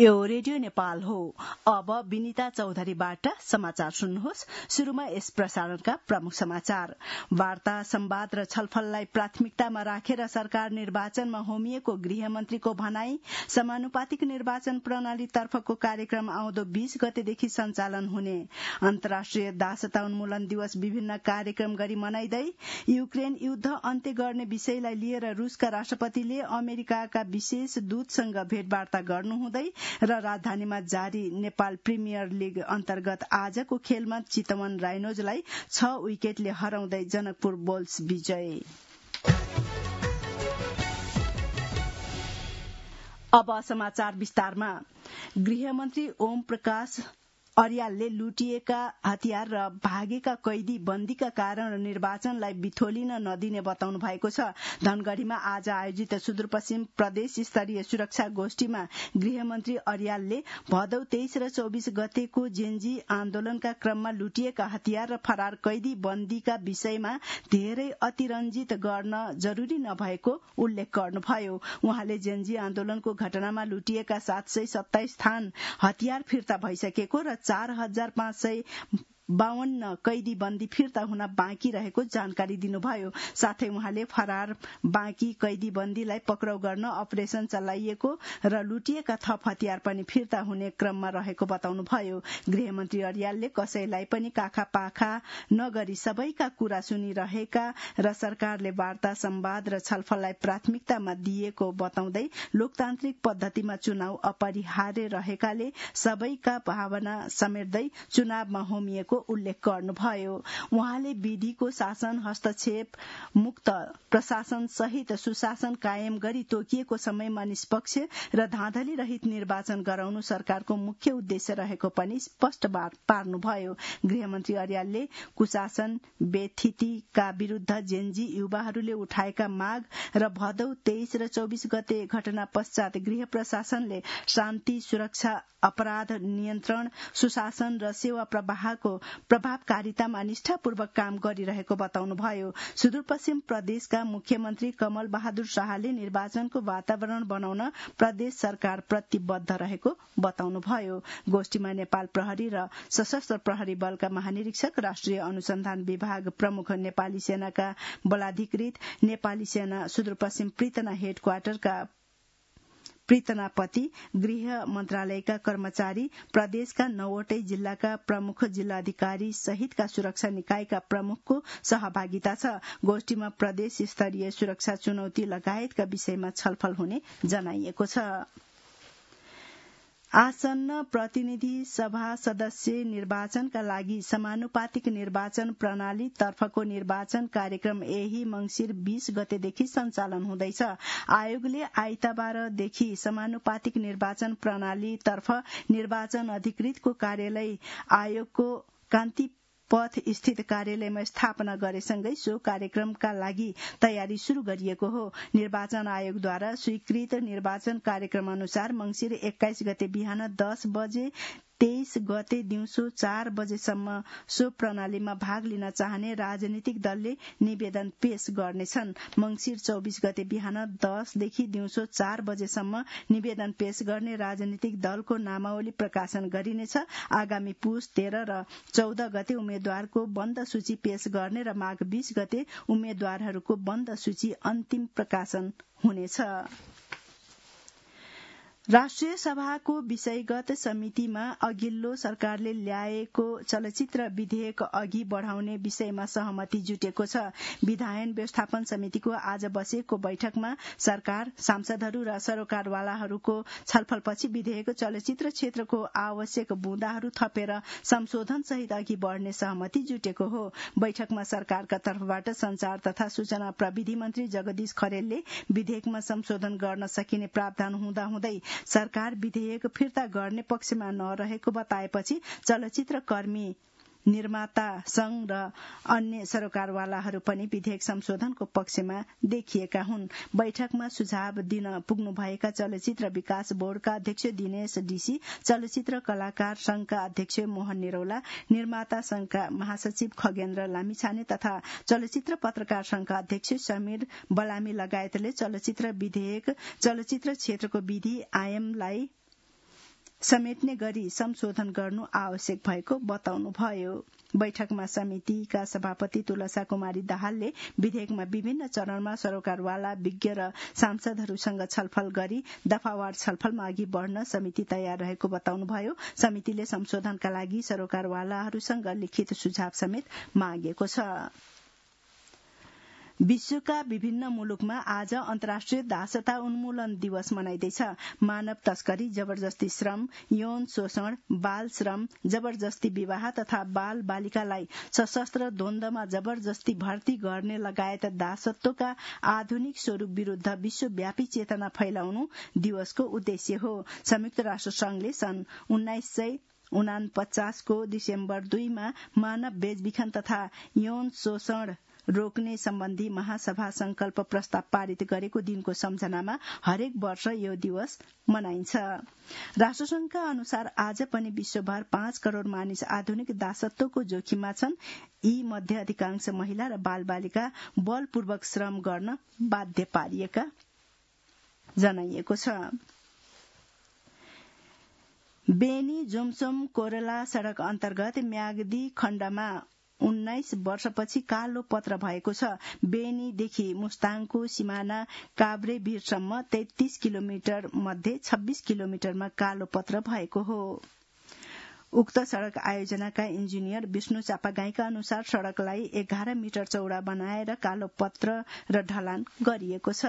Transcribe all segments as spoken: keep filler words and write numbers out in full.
यो रेडियो नेपाल हो। अब विनिता चौधरीबाट समाचार सुन्नुहोस्। शुरूमा यस प्रसारणका प्रमुख समाचार। वार्ता, संवाद र छलफललाई प्राथमिकतामा राखेर सरकार निर्वाचनमा होमिएको गृहमन्त्रीको भनाई। समानुपातिक निर्वाचन प्रणाली तर्फको कार्यक्रम आउँदो बीस गतेदेखि सञ्चालन हुने। अन्तर्राष्ट्रिय दासता उन्मूलन दिवस विभिन्न कार्यक्रम गरी मनाइँदै। युक्रेन युद्ध अन्त्य गर्ने विषयलाई लिएर रूसका राष्ट्रपतिले अमेरिकाका विशेष दूतसँग भेटवार्ता गर्नुहुँदै र राजधानीमा जारी नेपाल प्रिमियर लीग अन्तर्गत आजको खेलमा चितवन राइनोजलाई छ विकेटले हराउँदै जनकपुर बोल्स विजय। अब समाचार विस्तारमा। गृहमन्त्री ओम प्रकाश अर्यालले लुटिएका हतियार र भागेका कैदी बन्दीका कारण निर्वाचनलाई बिथोलिन नदिने बताउनु भएको छ। धनगढ़ीमा आज आयोजित सुदूरपश्चिम प्रदेश स्तरीय सुरक्षा गोष्ठीमा गृहमन्त्री अर्यालले भदौ तेइस र चौबिस गतेको जेन्जी आन्दोलनका क्रममा लुटिएका हतियार र फरार कैदी बन्दीका विषयमा धेरै अतिरञ्जित गर्न जरूरी नभएको उल्लेख गर्नुभयो। उहाँले जेन्जी आन्दोलनको घटनामा लुटिएका सात सय सत्ताइस थान हतियार फिर्ता भइसकेको र चार हजार पाँच सय बावन्न कैदी बन्दी फिर्ता हुन बाँकी रहेको जानकारी दिनुभयो। साथै उहाँले फरार बाँकी कैदी बन्दीलाई पक्राउ गर्न अपरेशन चलाइएको र लुटिएका थप हतियार पनि फिर्ता हुने क्रममा रहेको बताउनुभयो। गृहमन्त्री अर्यालले कसैलाई पनि काखा पाखा नगरी सबैका कुरा सुनिरहेका र सरकारले वार्ता, संवाद र छलफललाई प्राथमिकतामा दिएको बताउँदै लोकतान्त्रिक पद्धतिमा चुनाव अपरिहार्य रहेकाले सबैका भावना समेट्दै चुनावमा होमिएको उल्लेख गर्नुभयो। उहाँले विधिको शासन, हस्तक्षेप मुक्त प्रशासन सहित सुशासन कायम गरी तोकिएको समयमा निष्पक्ष र धाँधली रहित निर्वाचन गराउनु सरकारको मुख्य उद्देश्य रहेको पनि स्पष्ट पार्नुभयो। गृहमन्त्री अर्यालले कुशासन व्यथितिका विरूद्ध जेन्जी युवाहरूले उठाएका माग र भदौ तेइस र चौबिस गते घटना पश्चात गृह प्रशासनले शान्ति, सुरक्षा, अपराध नियन्त्रण, सुशासन र सेवा प्रवाहको प्रभावकारितामा निष्ठापूर्वक काम गरिरहेको बताउनुभयो। सुदूरपश्चिम प्रदेशका मुख्यमन्त्री कमल बहादुर शाहले निर्वाचनको वातावरण बनाउन प्रदेश सरकार प्रतिबद्ध रहेको बताउनुभयो। गोष्ठीमा नेपाल प्रहरी र सशस्त्र प्रहरी बलका महानिरीक्षक, राष्ट्रिय अनुसन्धान विभाग प्रमुख, नेपाली सेनाका बलाधिकृत, नेपाली सेना सुदूरपश्चिम पृतना हेडक्वार्टरका प्रीतनापति, गृह मन्त्रालयका कर्मचारी, प्रदेशका नौवटै जिल्लाका प्रमुख जिल्लाधिकारी सहितका सुरक्षा निकायका प्रमुखको सहभागिता छ। गोष्ठीमा प्रदेश स्तरीय सुरक्षा चुनौती लगायतका विषयमा छलफल हुने जनाइएको छ। आसन्न प्रतिनिधि सभा सदस्य निर्वाचनका लागि समानुपातिक निर्वाचन प्रणाली तर्फको निर्वाचन कार्यक्रम यही मंसिर बीस गतेदेखि सञ्चालन हुँदैछ। आयोगले आइतबारदेखि समानुपातिक निर्वाचन प्रणाली तर्फ निर्वाचन अधिकृतको कार्यालय आयोगको कान्ति पथ स्थित कार्यालयमा स्थापना गरेसँगै सो कार्यक्रमका लागि तयारी शुरू गरिएको हो। निर्वाचन आयोगद्वारा स्वीकृत निर्वाचन कार्यक्रम अनुसार मंसिर एक्काइस गते बिहान दस बजे तेइस गते दिउँसो चार बजेसम्म सो प्रणालीमा भाग लिन चाहने राजनीतिक दलले निवेदन पेश गर्नेछन्। मंसिर चौबिस गते बिहान दसदेखि दिउँसो चार बजेसम्म निवेदन पेश गर्ने राजनीतिक दलको नामावली प्रकाशन गरिनेछ। आगामी पुस तेह्र र चौध गते उम्मेद्वारको बन्द सूची पेश गर्ने र माघ बीस गते उम्मेद्वारहरूको बन्द सूची अन्तिम प्रकाशन हुनेछ। राष्ट्रिय सभाको विषयगत समितिमा अघिल्लो सरकारले ल्याएको चलचित्र विधेयक अघि बढ़ाउने विषयमा सहमति जुटेको छ। विधायन व्यवस्थापन समितिको आज बसेको बैठकमा सरकार, सांसदहरू र सरोकारवालाहरूको छलफलपछि विधेयक चलचित्र क्षेत्रको आवश्यक बुँदाहरू थपेर संशोधन सहित अघि बढ़ने सहमति जुटेको हो। बैठकमा सरकारका तर्फबाट संचार तथा सूचना प्रविधि मन्त्री जगदीश खरेलले विधेयकमा संशोधन गर्न सकिने प्रावधान हुँदाहुँदै सरकार विधेयक फिर्ता गर्ने पक्षमा नरहेको बताएपछि चलचित्र कर्मी, निर्माता संघ र अन्य सरोकारवालाहरू पनि विधेयक संशोधनको पक्षमा देखिएका हुन्। बैठकमा सुझाव दिन पुग्नुभएका चलचित्र विकास बोर्डका अध्यक्ष दिनेश डीसी, चलचित्र कलाकार संघका अध्यक्ष मोहन निरौला, निर्माता संघका महासचिव खगेन्द्र लामिछाने तथा चलचित्र पत्रकार संघका अध्यक्ष समीर बलामी लगायतले चलचित्र विधेयक चलचित्र क्षेत्रको विधि आयामलाई समेट्ने गरी संशोधन गर्नु आवश्यक भएको बताउनुभयो। बैठकमा समितिका सभापति तुलसा कुमारी दाहालले विधेयकमा विभिन्न चरणमा सरोकारवाला विज्ञ र सांसदहरूसँग छलफल गरी दफावार छलफलमा अघि बढ़न समिति तयार रहेको बताउनुभयो। समितिले संशोधनका लागि सरोकारवालाहरूसँग लिखित सुझाव समेत मागेको छ। विश्वका विभिन्न मुलुकमा आज अन्तर्राष्ट्रिय दासता उन्मूलन दिवस मनाइँदैछ। मानव तस्करी, जबरजस्ती श्रम, यौन शोषण, बाल श्रम, जबरजस्ती विवाह तथा बाल बालिकालाई सशस्त्र द्वन्द्वमा जबरजस्ती भर्ती गर्ने लगायत दासत्वका आधुनिक स्वरूप विरूद्ध विश्वव्यापी चेतना फैलाउनु दिवसको उद्देश्य हो। संयुक्त राष्ट्र संघले सन् उन्नाइस सय उनापचासको डिसेम्बर दुईमा मानव बेचबिखन तथा यौन शोषण रोक्ने सम्बन्धी महासभा संकल्प प्रस्ताव पारित गरेको दिनको सम्झनामा हरेक वर्ष यो दिवस मनाइन्छ। राष्ट्रसंघका अनुसार आज पनि विश्वभर पाँच करोड़ मानिस आधुनिक दासत्वको जोखिममा छन्। यी मध्ये अधिकांश महिला र बालबालिका बलपूर्वक श्रम गर्न बाध्य पारिएका जनाइएको छ। बेनी जोमसोम कोरेला सड़क अन्तर्गत म्याग्दी खण्डमा उन्नाइस वर्षपछि कालो पत्र भएको छ। बेनीदेखि मुस्ताङको सिमाना काभ्रे भिरसम्म तेत्तीस किलोमिटर मध्ये छब्बीस किलोमिटरमा कालो पत्र भएको हो। उक्त सड़क आयोजनाका इन्जिनियर विष्णु चापागाईका अनुसार सड़कलाई एघार मिटर चौड़ा बनाएर कालो पत्र र ढलान गरिएको छ।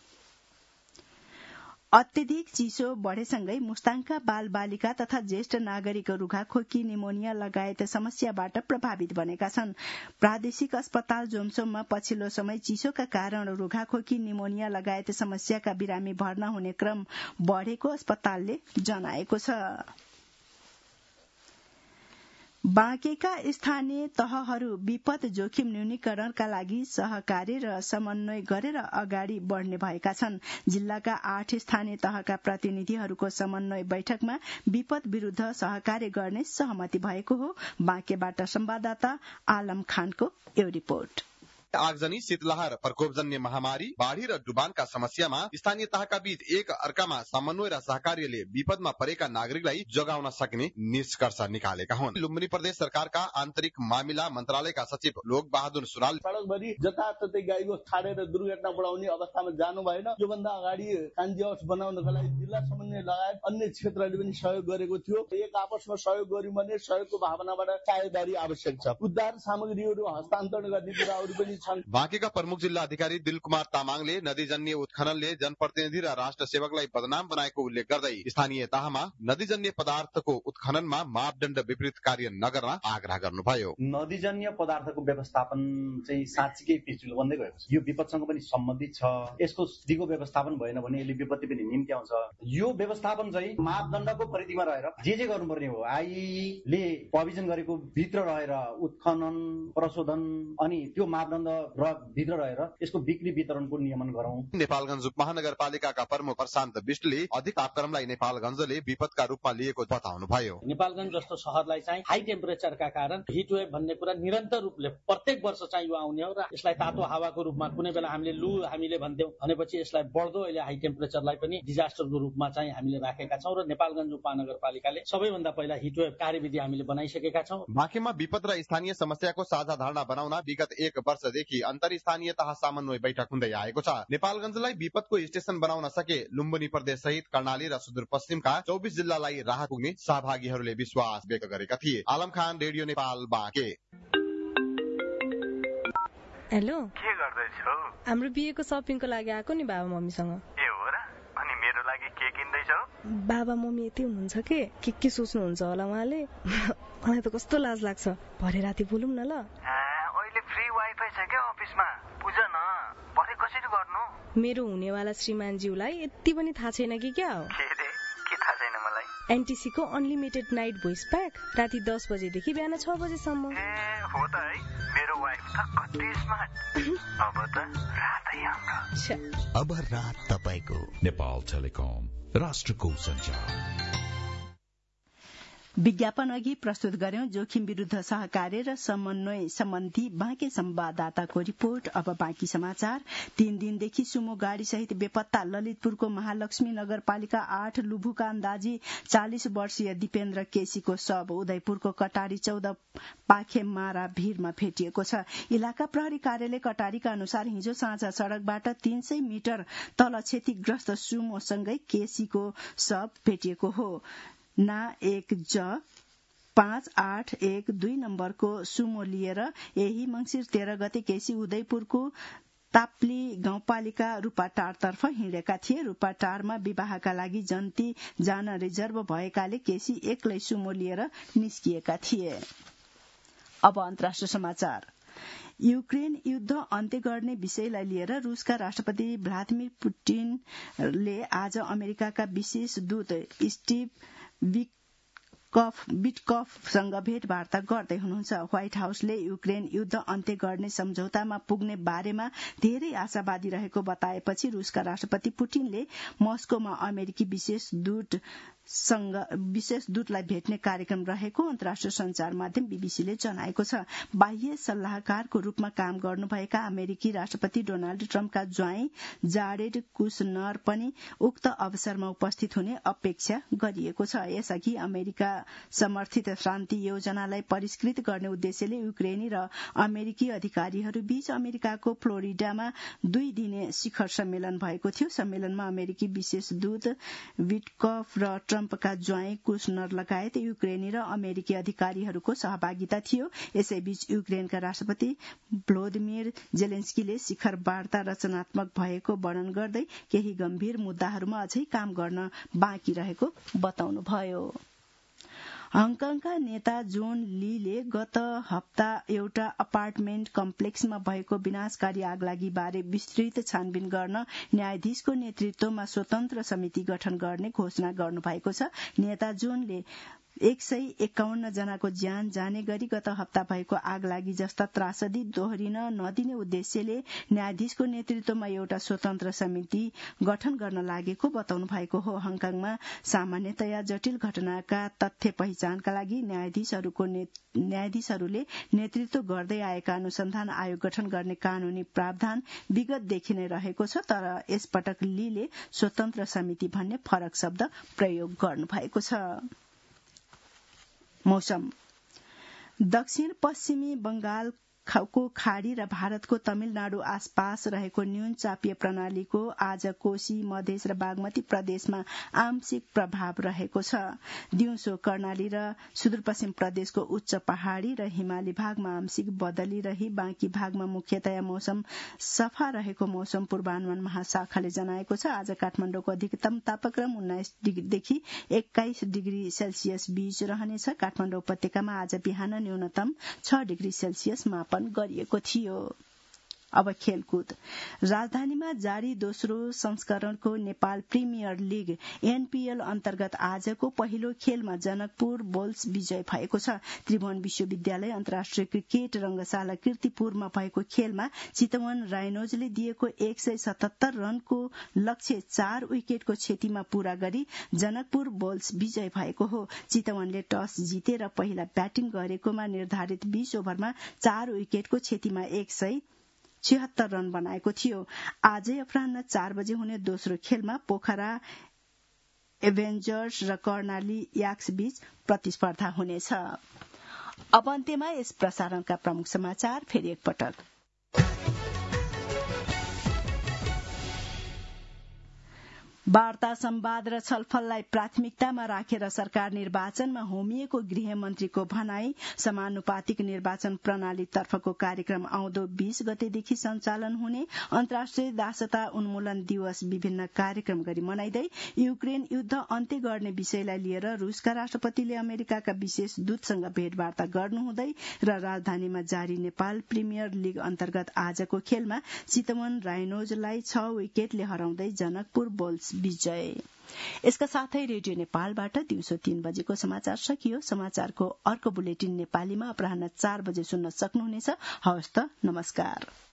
अत्यधिक चिसो बढ़ेसँगै मुस्ताङका बाल बालिका तथा ज्येष्ठ नागरिक रुघाखोकी निमोनिया लगायत समस्याबाट प्रभावित बनेका छन्। प्रादेशिक अस्पताल जोमसोममा पछिल्लो समय चिसोका कारण रुघाखोकी निमोनिया लगायत समस्याका बिरामी भर्ना हुने क्रम बढ़ेको अस्पतालले जनाएको छ। बाँकेका स्थानीय तहहरू विपद जोखिम न्यूनीकरणका लागि सहकार्य र समन्वय गरेर अगाडि बढ़ने भएका छन्। जिल्लाका आठ स्थानीय तहका प्रतिनिधिहरूको समन्वय बैठकमा विपद विरूद्ध सहकार्य गर्ने सहमति भएको हो। बाँकेबाट संवाददाता आलम खानको यो रिपोर्ट। आगजनी, शीतलहर, प्रकोपजन्य महामारी, बाढ़ी र डुबानका समस्यामा स्थानीय तहका बीच एक अर्कामा समन्वय र सहकार्यले विपदमा परेका नागरिकलाई जोगाउन सक्ने निष्कर्ष निकालेका हुन्। लुम्बिनी प्रदेश सरकारका आन्तरिक मामिला मन्त्रालयका सचिव लोक बहादुर सुराल सड़कभरि जताततै गाईगो छाडेर दुर्घटना बढाउने अवस्थामा जानु भएन। योभन्दा अगाडि कान्जी हाउस बनाउनका लागि जिल्ला समन्वय लगायत अन्य क्षेत्रले पनि सहयोग गरेको थियो। एक आपसमा सहयोग गर्यौं भने सहयोगको भावनाबाट साझेदारी आवश्यक छ। उद्धार सामग्रीहरू हस्तान्तरण गर्ने कुराहरू पनि बाँकेका प्रमुख जिल्ला अधिकारी दिलकुमार तामाङले नदीजन्य उत्खननले जनप्रतिनिधि र राष्ट्र सेवकलाई बदनाम बनाएको उल्लेख गर्दै स्थानीय तहमा नदीजन्य पदार्थको उत्खननमा मापदण्ड विपरीत कार्य नगर्न आग्रह गर्नुभयो। नदीजन्य पदार्थको व्यवस्थापन चाहिँ साँच्चीकै पिछडिलो बन्दै गएको छ। यो विपदसँग पनि सम्बन्धित छ। यसको दिगो व्यवस्थापन भएन भने यसले विपत्ति पनि निम्ति आउँछ। यो व्यवस्थापन चाहिँ मापदण्डको परिधिमा रहेर जे जे गर्नुपर्ने हो आईले प्रोभिजन गरेको भित्र रहेर उत्खनन प्रशोधन अनि त्यो मापदण्ड र भित्र रहेर यसको बिक्री वितरणको नियमन गरौं। नेपालगञ्ज उपमहानगरपालिकाका प्रमुख प्रशान्त विष्टले अधिक तापक्रमलाई नेपालगञ्जले विपदका रूपमा लिएको बताउनुभयो। नेपालगञ्ज जस्तो शहरलाई चाहिँ हाई टेम्परेचरका कारण हिट वेभ भन्ने कुरा निरन्तर रूपले प्रत्येक वर्ष चाहिँ यो आउने हो र यसलाई तातो हावाको रूपमा कुनै बेला हामीले लु हामीले भन्थ्यौं भनेपछि यसलाई बढ्दो अहिले हाई टेम्परेचरलाई पनि डिजास्टरको रूपमा चाहिँ हामीले राखेका छौं र नेपालगञ्ज उपमहानगरपालिकाले सबैभन्दा पहिला हिट वेभ कार्यविधि हामीले बनाइसकेका छौं। बाँकेमा विपद र स्थानीय समस्याको साझा धारणा बनाउन विगत एक वर्षदेखि अन्तर स्थानीय तह समन्वय बैठक हुँदै आएको छ। नेपालगञ्जलाई विपदको स्टेशन बनाउन सके लुम्बिनी प्रदेश सहित कर्णाली र सुदूरपश्चिमका चौबिस जिल्लालाई राहत पुग्ने सहभागीहरूले विश्वास व्यक्त गरेका थिए। आलम खान, रेडियो नेपाल, बाँके। हेलो, के गर्दैछौ? हाम्रो बिहेको सपिङको लागि आएको नि बाबा मम्मीसँग। ए हो र? अनि मेरो लागि के किन्दैछौ? बाबा मम्मी यति हुनुहुन्छ के के के सोच्नुहुन्छ होला उहाँले। मलाई त कस्तो लाज लाग्छ। भरे राति बोलौँ न ल। अहिले फ्री वाइफाई छ के अफिसमा? बुझ न, भरे कसरी गर्नु? मेरो हुनेवाला श्रीमानज्यूलाई यति पनि थाहा छैन कि क्या हो? के रे? के थाहा छैन मलाई? एनटीसी को अनलिमिटेड नाइट भोइस प्याक राति दस बजेदेखि बिहान छ बजेसम्म। ए हो त है, मेरो वाइफ त कति स्मार्ट। अब त रातै हाम्रो। अब रात तपाईको। नेपाल टेलिकम, राष्ट्रको सञ्चार। विज्ञापन अघि प्रस्तुत गर्यौं जोखिम विरूद्ध सहकार्य र समन्वय सम्बन्धी बाँके संवाददाताको रिपोर्ट। अब बाँकी समाचार। तीन दिनदेखि सुमो गाड़ी सहित बेपत्ता ललितपुरको महालक्ष्मी नगरपालिका आठ लुभुका अन्दाजी चालिस वर्षीय दिपेन्द्र केसीको शव उदयपुरको कटारी चौध पाखे मारा भीरमा भेटिएको छ। इलाका प्रहरी कार्यालय कटारीका अनुसार हिजो साँझ सड़कबाट तीन सय मिटर तल क्षतिग्रस्त सुमोसँगै केसीको शव भेटिएको हो। ना एक ज पाँच आठ एक दुई नम्बरको सुमो लिएर यही मंसिर तेह्र गते केसी उदयपुरको ताप्ली गाउँपालिका रूपाटारतर्फ हिँडेका थिए। रूपाटारमा विवाहका लागि जन्ती जान रिजर्भ भएकाले केसी एक्लै सुमो लिएर निस्किएका थिए। अब अन्तर्राष्ट्रिय समाचार। युक्रेन युद्ध अन्त्य गर्ने विषयलाई लिएर रूसका राष्ट्रपति भ्लादिमिर पुटिनले आज अमेरिकाका विशेष दूत स्टिभ विटकफसँग भेटवार्ता गर्दै हुनुहुन्छ। व्हाइट हाउसले युक्रेन युद्ध अन्त्य गर्ने सम्झौतामा पुग्ने बारेमा धेरै आशावादी रहेको बताएपछि रूसका राष्ट्रपति पुटिनले मस्कोमा अमेरिकी विशेष दूत संग विशेष दूतलाई भेट्ने कार्यक्रम रहेको अन्तर्राष्ट्रिय संचार माध्यम बीबीसीले जनाएको छ। बाह्य सल्लाहकारको रूपमा काम गर्नुभएका अमेरिकी राष्ट्रपति डोनाल्ड ट्रम्पका ज्वाइँ जारेड कुशनर पनि उक्त अवसरमा उपस्थित हुने अपेक्षा गरिएको छ। यसअघि अमेरिका समर्थित शान्ति योजनालाई परिष्कृत गर्ने उद्देश्यले युक्रेनी र अमेरिकी अधिकारीहरू बीच अमेरिकाको फ्लोरिडामा दुई दिने शिखर सम्मेलन भएको थियो। सम्मेलनमा अमेरिकी विशेष दूत विटकफ र ट्रम्पका ज्वाइँ कुशनर लगायत युक्रेनी र अमेरिकी अधिकारीहरूको सहभागिता थियो। यसैबीच युक्रेनका राष्ट्रपति भ्लोदिमिर जेलेन्स्कीले शिखर वार्ता रचनात्मक भएको वर्णन गर्दै केही गम्भीर मुद्दाहरूमा अझै काम गर्न बाँकी रहेको बताउनुभयो। हङकङका नेता जोन लीले गत हप्ता एउटा अपार्टमेन्ट कम्प्लेक्समा भएको विनाशकारी आगलागी बारे विस्तृत छानबिन गर्न न्यायाधीशको नेतृत्वमा स्वतन्त्र समिति गठन गर्ने घोषणा गर्नुभएको छ। नेता जोनले एक सय एकाउन्न जनाको ज्यान जाने गरी गत हप्ता भएको आगलागी जस्ता त्रासदी दोहोरिन नदिने उद्देश्यले न्यायाधीशको नेतृत्वमा एउटा स्वतन्त्र समिति गठन गर्न लागेको बताउनु भएको हो। हङकङमा सामान्यतया जटिल घटनाका तथ्य पहिचानका लागि न्यायाधीशहरूको न्यायाधीशहरूले नेतृत्व गर्दै आएका अनुसन्धान आयोग गठन गर्ने कानूनी प्रावधान विगतदेखि नै रहेको छ। तर यसपटक लीले स्वतन्त्र समिति भन्ने फरक शब्द प्रयोग गर्नुभएको छ। मौसम। दक्षिण पश्चिमी बंगाल को खाड़ी र भारतको तमिलनाडु आसपास रहेको न्यून चापीय प्रणालीको आज कोशी मधेस र बागमती प्रदेशमा आंशिक प्रभाव रहेको छ। दिउँसो कर्णाली र सुदूरपश्चिम प्रदेशको उच्च पहाड़ी र हिमाली भागमा आंशिक बदली रही बाँकी भागमा मुख्यतया मौसम सफा रहेको मौसम पूर्वानुमान महाशाखाले जनाएको छ। आज काठमाडौँको अधिकतम तापक्रम उन्नाइस डिग्रीदेखि एक्काइस डिग्री सेल्सियस बीच रहनेछ। काठमाडौँ उपत्यकामा आज बिहान न्यूनतम छ डिग्री सेल्सियस मापन गरिएको थियो। अब खेलकुद। राजधानीमा जारी दोस्रो संस्करणको नेपाल प्रिमियर लीग एनपीएल अन्तर्गत आजको पहिलो खेलमा जनकपुर बोल्स विजय भएको छ। त्रिभुवन विश्वविद्यालय अन्तर्राष्ट्रिय क्रिकेट रंगशाला कीर्तिपुरमा भएको खेलमा चितवन राइनोजले दिएको एक सय सतहत्तर रनको लक्ष्य चार विकेटको क्षतिमा पूरा गरी जनकपुर बोल्स विजय भएको हो। चितवनले टस जितेर पहिला ब्याटिङ गरेकोमा निर्धारित बीस ओभरमा चार विकेटको क्षतिमा एक सय छिहत्तर रन बनाएको थियो। आजै अपराह्न चार बजे हुने दोस्रो खेलमा पोखरा एभेन्जर्स र कर्णाली याक्स बीच प्रतिस्पर्धा हुनेछ। अब अन्त्यमा यस प्रसारणका प्रमुख समाचार फेरि एकपटक। वार्ता संवाद र छलफललाई प्राथमिकतामा राखेर सरकार निर्वाचनमा होमिएको गृहमन्त्रीको भनाई। समानुपातिक निर्वाचन प्रणाली तर्फको कार्यक्रम आउँदो बीस गतेदेखि सञ्चालन हुने। अन्तर्राष्ट्रिय दासता उन्मूलन दिवस विभिन्न कार्यक्रम गरी मनाइँदै। युक्रेन युद्ध अन्त्य गर्ने विषयलाई लिएर रूसका राष्ट्रपतिले अमेरिकाका विशेष दूतसँग भेटवार्ता गर्नुहुँदै र राजधानीमा जारी नेपाल प्रिमियर लीग अन्तर्गत आजको खेलमा चितवन राइनोजलाई छ विकेटले हराउँदै जनकपुर बोल्स विजय। यसका साथै रेडियो नेपालबाट दिउँसो तीन बजेको समाचार सकियो। समाचारको अर्को बुलेटिन नेपालीमा अपराह्न चार बजे सुन्न सक्नुहुनेछ। हवस् त, नमस्कार।